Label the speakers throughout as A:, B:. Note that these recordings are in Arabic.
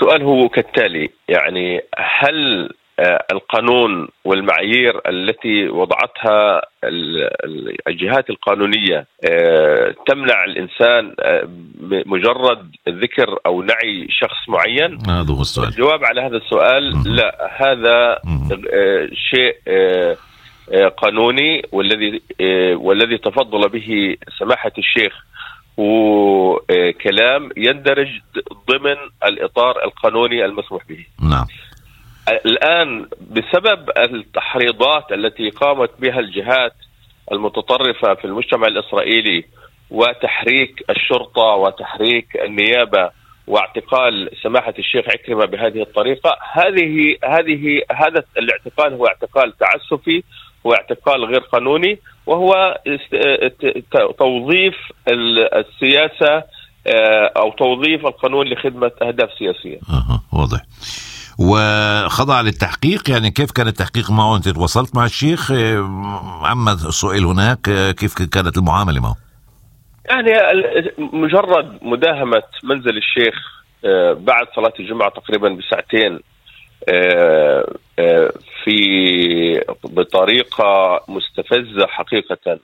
A: السؤال هو كالتالي، يعني هل القانون والمعايير التي وضعتها الجهات القانونية تمنع الإنسان مجرد ذكر أو نعي شخص معين؟
B: هذا هو السؤال.
A: الجواب على هذا السؤال لا، هذا شيء قانوني، والذي تفضل به سماحة الشيخ وكلام يندرج ضمن الإطار القانوني المسموح به.
B: نعم.
A: الآن بسبب التحريضات التي قامت بها الجهات المتطرفة في المجتمع الإسرائيلي وتحريك الشرطة وتحريك النيابة واعتقال سماحة الشيخ عكرمة بهذه الطريقة، هذا الاعتقال هو اعتقال تعسفي، هو اعتقال غير قانوني، وهو توظيف السياسة أو توظيف القانون لخدمة أهداف سياسية.
B: واضح. وخضع للتحقيق، يعني كيف كان التحقيق معه؟ أنت تواصلت مع الشيخ عما السؤال هناك، كيف كانت المعاملة معه؟
A: يعني مجرد مداهمة منزل الشيخ بعد صلاة الجمعة تقريبا بساعتين بطريقة مستفزة حقيقة،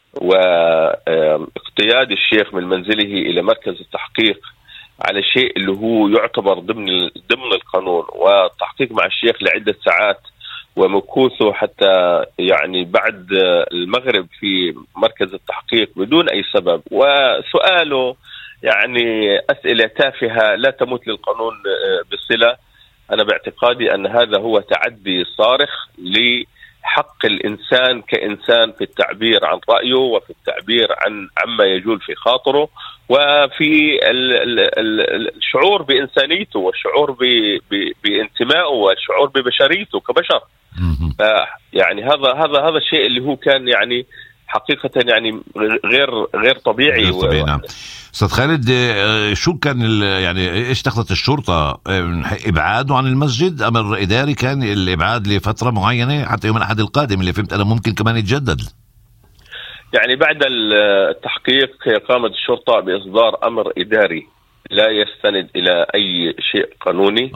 A: واقتياد الشيخ من منزله إلى مركز التحقيق على شيء اللي هو يعتبر ضمن القانون، والتحقيق مع الشيخ لعدة ساعات، ومكوثه حتى يعني بعد المغرب في مركز التحقيق بدون أي سبب، وسؤاله يعني أسئلة تافهة لا تمت للقانون بصلة. أنا باعتقادي أن هذا هو تعدي صارخ لحق الإنسان كإنسان في التعبير عن رأيه وفي التعبير عما يجول في خاطره، وفي الشعور بإنسانيته والشعور بانتمائه والشعور ببشريته كبشر. يعني هذا الشيء اللي هو كان يعني حقيقة يعني غير طبيعي.
B: نعم. أستاذ خالد، شو كان يعني ايش دخلت الشرطة؟ ابعاده عن المسجد، امر اداري كان الابعاد لفترة معينة حتى يوم الاحد القادم اللي فهمت انا ممكن كمان يتجدد؟
A: يعني بعد التحقيق قامت الشرطة باصدار امر اداري لا يستند الى اي شيء قانوني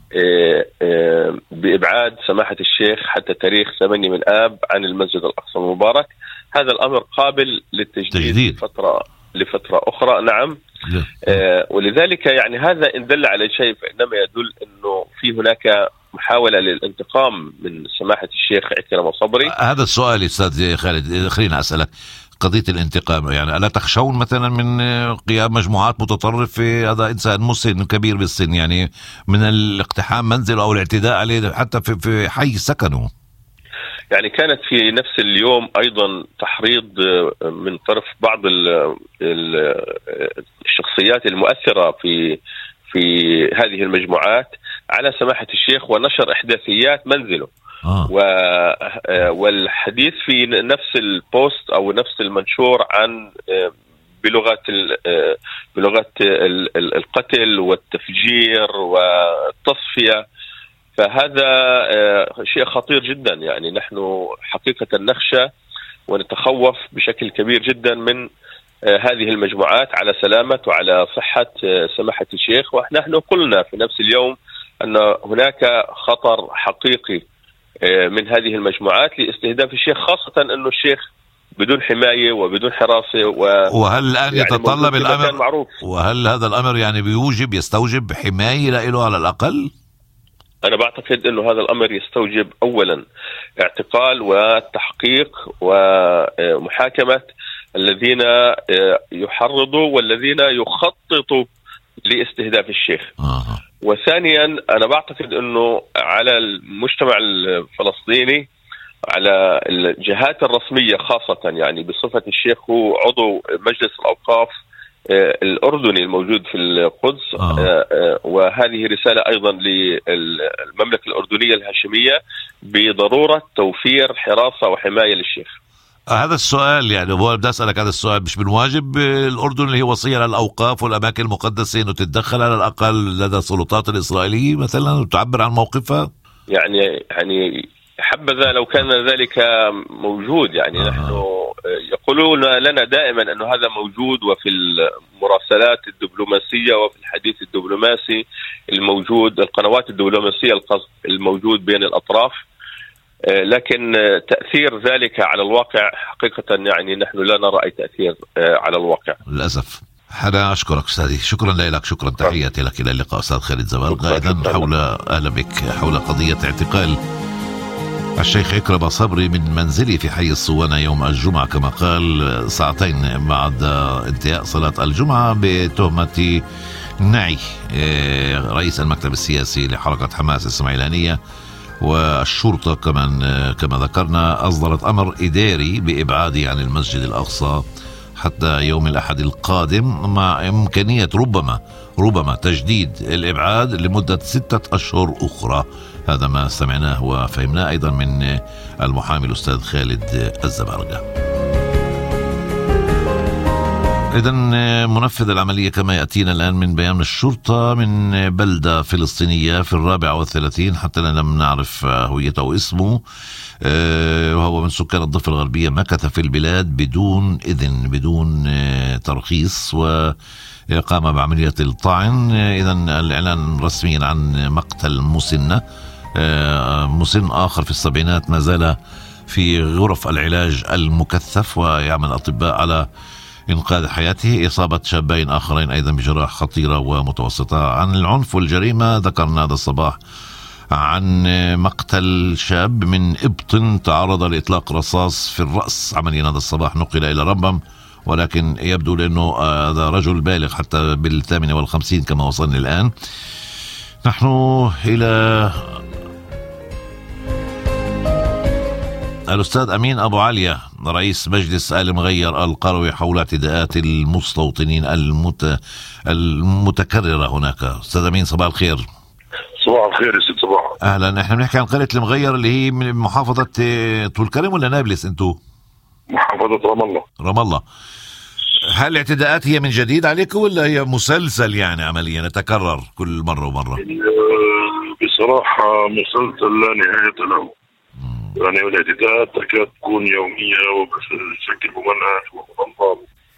A: بابعاد سماحة الشيخ حتى تاريخ 8 من آب عن المسجد الاقصى المبارك. هذا الامر قابل للتجديد لفترة أخرى. نعم. ولذلك يعني هذا إن دل على شيء فإنما يدل أنه في هناك محاولة للانتقام من سماحة الشيخ عكرمة صبري.
B: هذا السؤال أستاذ خالد، خلينا أسألك قضية الانتقام، يعني ألا تخشون مثلا من قيام مجموعات متطرفة؟ هذا إنسان مسن كبير بالسن، يعني من الاقتحام منزله أو الاعتداء عليه حتى في حي سكنه.
A: يعني كانت في نفس اليوم أيضا تحريض من طرف بعض الشخصيات المؤثرة في هذه المجموعات على سماحة الشيخ ونشر إحداثيات منزله. والحديث في نفس البوست أو نفس المنشور عن بلغة القتل والتفجير والتصفية، فهذا شيء خطير جدا. يعني نحن حقيقة نخشى ونتخوف بشكل كبير جدا من هذه المجموعات على سلامة وعلى صحة سماحة الشيخ. ونحن قلنا في نفس اليوم أن هناك خطر حقيقي من هذه المجموعات لاستهداف الشيخ، خاصة أنه الشيخ بدون حماية وبدون حراسة.
B: وهل الآن يتطلب الأمر، وهل هذا الأمر يعني يستوجب حماية له على الأقل؟
A: أنا بعتقد أنه هذا الأمر يستوجب أولا اعتقال وتحقيق ومحاكمة الذين يحرضوا والذين يخططوا لاستهداف الشيخ. وثانيا أنا بعتقد أنه على المجتمع الفلسطيني، على الجهات الرسمية خاصة، يعني بصفة الشيخ هو عضو مجلس الأوقاف الأردني الموجود في القدس، وهذه رسالة أيضا للمملكة الأردنية الهاشمية بضرورة توفير حراسة وحماية للشيخ.
B: هذا السؤال يعني بدي أسألك هذا السؤال، مش من واجب الأردن اللي هي وصية للأوقاف والأماكن المقدسة إنه تتدخل على الأقل لدى السلطات الإسرائيلية مثلا وتعبر عن موقفها؟ يعني
A: حبذا لو كان ذلك موجود. يعني نحن يقولون لنا دائما أنه هذا موجود، وفي المراسلات الدبلوماسية وفي الحديث الدبلوماسي الموجود، القنوات الدبلوماسية الموجود بين الأطراف، لكن تأثير ذلك على الواقع حقيقة يعني نحن لا نرى أي تأثير على الواقع
B: للأسف. أنا أشكرك أستاذي، شكرا لك، شكرا، تحياتي لك. إلى اللقاء أستاذ خالد زبارقة. إذن حول أهلا بك حول قضية اعتقال الشيخ عكرمة صبري من منزلي في حي الصوانة يوم الجمعة، كما قال ساعتين بعد انتهاء صلاة الجمعة، بتهمة نعي رئيس المكتب السياسي لحركة حماس الإسماعيلانية. والشرطة كما ذكرنا أصدرت أمر إداري بإبعاده عن المسجد الأقصى حتى يوم الأحد القادم، مع إمكانية ربما تجديد الإبعاد لمدة 6 أشهر أخرى. هذا ما سمعناه وفهمناه أيضا من المحامي الأستاذ خالد الزبارقة. إذن منفذ العملية كما يأتينا الآن من بيان الشرطة من بلدة فلسطينية في 34 حتى لم نعرف هويته واسمه، وهو من سكان الضفة الغربية، مكث في البلاد بدون إذن، بدون ترخيص، وقام بعملية الطعن. إذن الإعلان رسميا عن مقتل مسن آخر في السبعينات ما زال في غرف العلاج المكثف، ويعمل أطباء على إنقاذ حياته. إصابة شابين آخرين أيضا بجراح خطيرة ومتوسطة. عن العنف والجريمة ذكرنا هذا الصباح عن مقتل شاب من إبط تعرض لإطلاق رصاص في الرأس. عمليا هذا الصباح نقل إلى رمبم، ولكن يبدو لأنه هذا رجل بالغ حتى بال58 كما وصلنا الآن. نحن إلى الأستاذ أمين أبو عليا رئيس مجلس آل مغير القروي حول اعتداءات المستوطنين المتكررة هناك. أستاذ أمين صباح الخير.
C: صباح الخير يا سيد صباح.
B: أهلا. احنا بنحكي عن قرية المغير اللي هي من محافظة طول كرم ولا نابلس؟ انتو
C: محافظة رام الله.
B: هل الاعتداءات هي من جديد عليكم ولا هي مسلسل يعني عمليا يتكرر كل مرة ومرة؟
C: بصراحة مسلسل لا نهاية له. يعني الاعتداءات تكاد تكون يومية وبشكل ممنهج ومنظم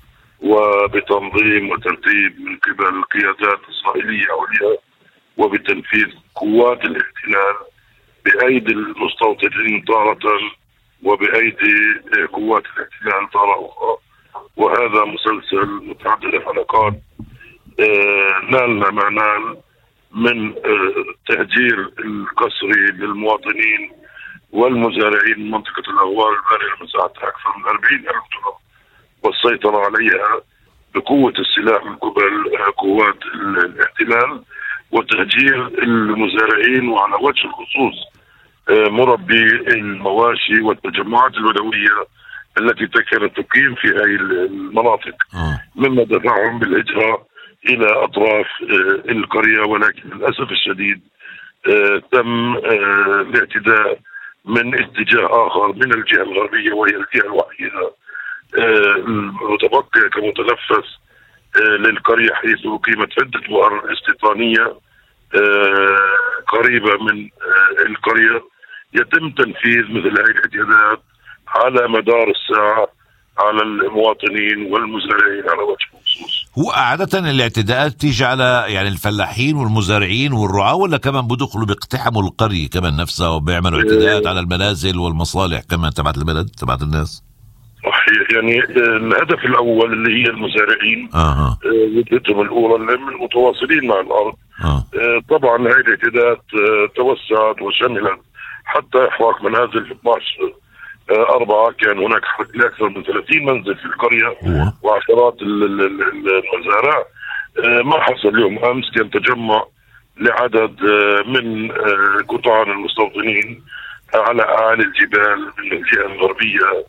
C: وبتنظيم وترتيب من قبل القيادات الإسرائيلية عليا، وبتنفيذ قوات الاحتلال بأيدي المستوطنين تارة وبأيدي قوات الاحتلال تارة أخرى. وهذا مسلسل متعدد الحلقات نالنا ما نال من تهجير القسري للمواطنين والمزارعين من منطقة الأغوار البالغة مساحتها أكثر من 40,000 دونم، والسيطرة عليها بقوة السلاح من قبل قوات الاحتلال، وتهجير المزارعين وعلى وجه الخصوص مربي المواشي والتجمعات البدوية التي كانت تقيم في هذه المناطق، مما دفعهم بالهجرة إلى أطراف القرية. ولكن للأسف الشديد تم الاعتداء من اتجاه آخر من الجهة الغربية، وهي الجهة الوحيدة المتبقية كمتنفس للقرية، حيث أقيمت عدة بؤر استيطانية قريبة من القرية. يتم تنفيذ مثل هذه الاعتداءات على مدار الساعة على المواطنين والمزارعين على وجه الخصوص.
B: هو عادة الاعتداءات تيجي على يعني الفلاحين والمزارعين والرعاة، ولا كمان بدخلوا بيقتحموا القرية كمان نفسها وبيعملوا اعتداءات على المنازل والمصالح كمان تبعت البلد تبعت الناس؟
C: يعني الهدف الأول اللي هي المزارعين وجهتهم الأولى من المتواصلين مع الأرض. طبعا هذه الاعتداءات توسعت وشملت حتى إحراق منازل في 12/4. كان هناك حرق لأكثر من 30 منزل في القرية وعشرات المزارع. ما حصل اليوم أمس كان تجمع لعدد من قطعان المستوطنين على أعالي الجبال من الجهة الغربية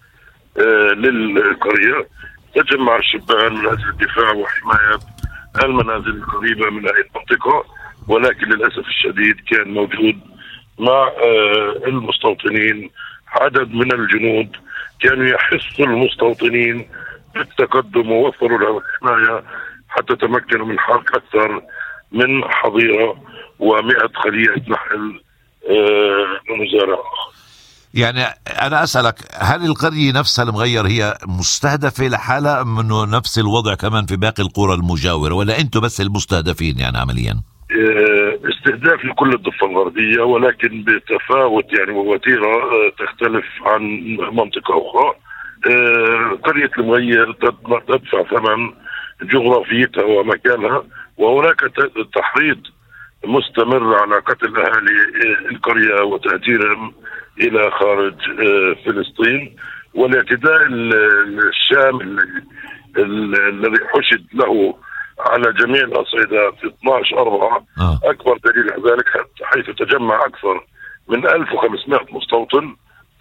C: للقرية. تجمع الشبان من أجل الدفاع وحماية المنازل القريبة من هذه المنطقة، ولكن للأسف الشديد كان موجود مع المستوطنين عدد من الجنود كانوا يحثوا المستوطنين بالتقدم ووفروا لهم الحماية حتى تمكنوا من حرق أكثر من حظيرة و100 خلية نحل مزارع.
B: يعني أنا أسألك، هل القرية نفسها المغير هي مستهدفة لحالها أم أنه نفس الوضع كمان في باقي القرى المجاورة، ولا أنتم بس المستهدفين يعني عمليا؟
C: استهداف لكل الضفة الغربية، ولكن بتفاوت يعني ووتيرة تختلف عن منطقة أخرى. قرية المغير تدفع ثمن جغرافيتها ومكانها، وهناك تحريض مستمر على قتل أهالي القرية وتهجيرهم إلى خارج فلسطين. والاعتداء الشامل الذي حشد له على جميع الأصعدة في 12/4 أكبر دليل على ذلك، حيث تجمع أكثر من 1500 مستوطن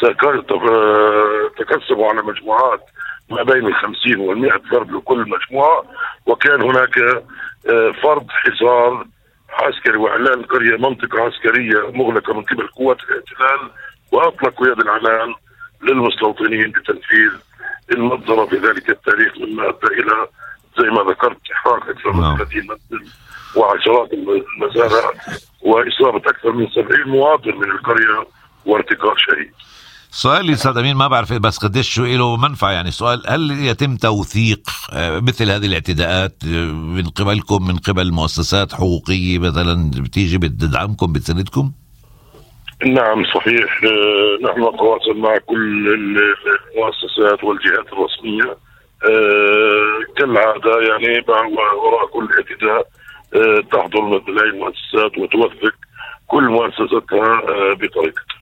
C: تكثفوا على مجموعات ما بين 50 و100 فرد لكل مجموعة، وكان هناك فرض حصار عسكري وإعلان القرية منطقة عسكرية مغلقة من قبل قوات الاحتلال، وأطلقوا يد العنان للمستوطنين بتنفيذ المنظرة في ذلك التاريخ، مما أدى إلى زي ما ذكرت إحراق أكثر من 30 منزل وعشرات المزارع وإصابة أكثر من 70 مواطن من القرية وارتكاب شهيد.
B: سؤالي أستاذ أمين، ما بعرف بس قديش شو له منفعة، يعني سؤال: هل يتم توثيق مثل هذه الاعتداءات من قبلكم، من قبل مؤسسات حقوقية مثلا بتيجي بتدعمكم بتساندكم؟
C: نعم صحيح، نحن نتواصل مع كل المؤسسات والجهات الرسمية كالعادة، يعني وراء كل اعتداء تحضر مثل هذه المؤسسات وتوثق كل مؤسستها بطريقتها.